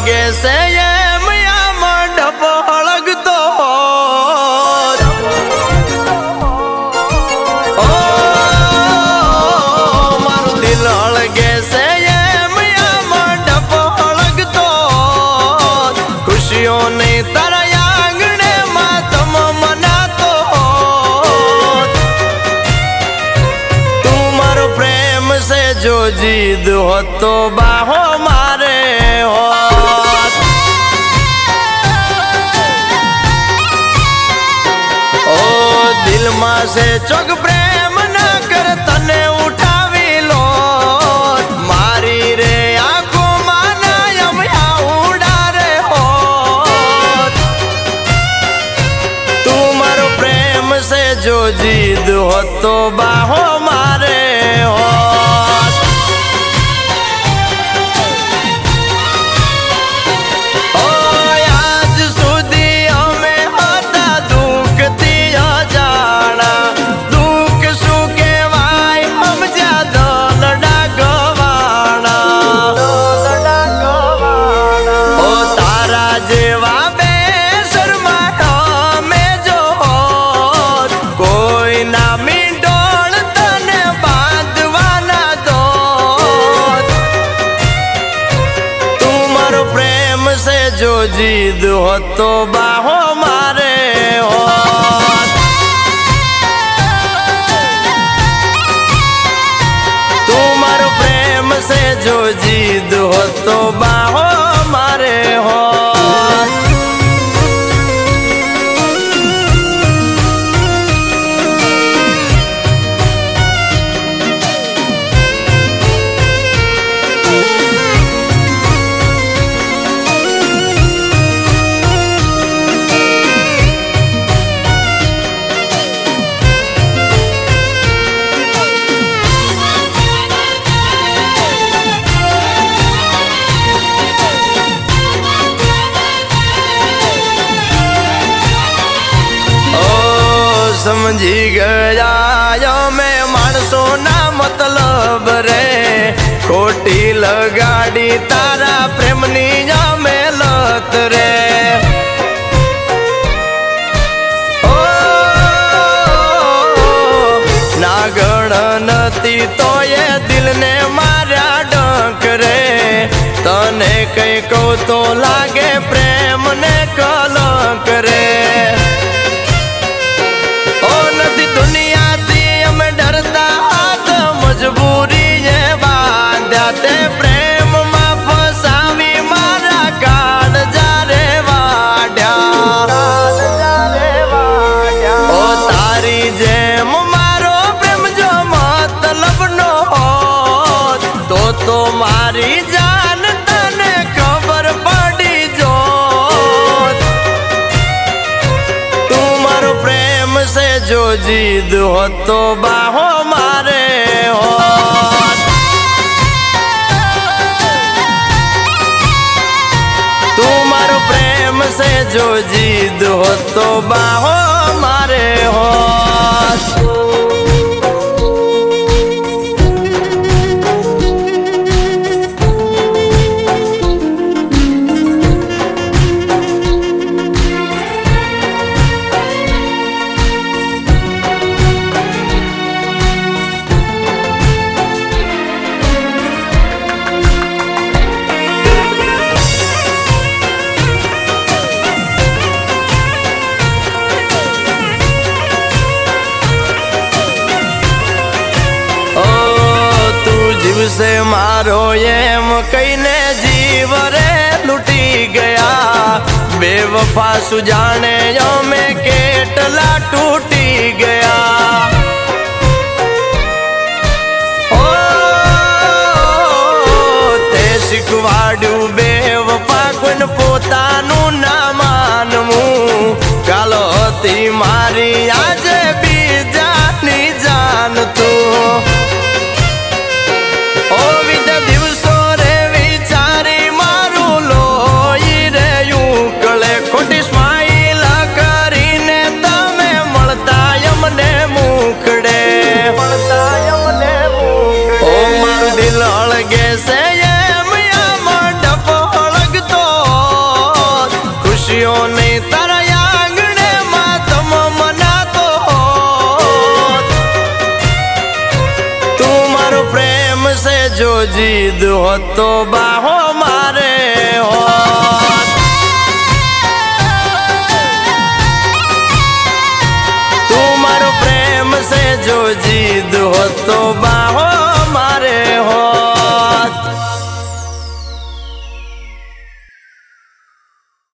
અળગે છે એમ આમ ડબો અળગતો ઓ મારું દિલ અળગે છે એમ આમ ડબો અળગતો ખુશીઓ નહીં તારા આંગણે માતમ મનાતો તું મારો પ્રેમ છે જો જીદ હોતો બાહો મારે હોત ઓ દિલમાં છે ચોક પ્રેમ ના કર તને ઉઠાવી લો મારી રે આંખોમાં નયમ ઉડા રે હોત તું મારો પ્રેમ છે જો જીદ હોતો બાહો મારે હોત जो जीद होतो बाहो मारे होत तू मारो प्रेम से जो जीद होतो बाहो मारे होत समझी गया यो मैं मानसो ना मतलब रे खोटी लगाड़ी तारा प्रेमनी या में लत रे ओ नागण नती तो ये दिल ने मारा डंक रे तने कई को तो लागे प्रेम ने कलंक रे दुनिया थी हमें डरता हाथ मजबूरी ये बांधा ते प्रेम मा फसावी मारा काल जा रे वाड्या ओ तारी जेम मारो प्रेम जो मतलब नो तो मारी जान तने खबर पड़ी जो तू मारो प्रेम से जो जीद होतो बाहो मारे होत तू मारो प्रेम से जो जीद होतो बाहो मारे होत से मारो एम कईने जीव रे लुटी गया बेवफा सुजाने यो में केटला टूटी गया ओ ते शिकवाड्यू बेवफा कोन पोतानु ना मानवू कालो हती मारी आज बीजानी जान तू दिल अळगे से एम आम डबो अळगतो से जो जीद हो तो बाहो मारे होत। तू मारो प्रेम से जो जीद हो तो बाहो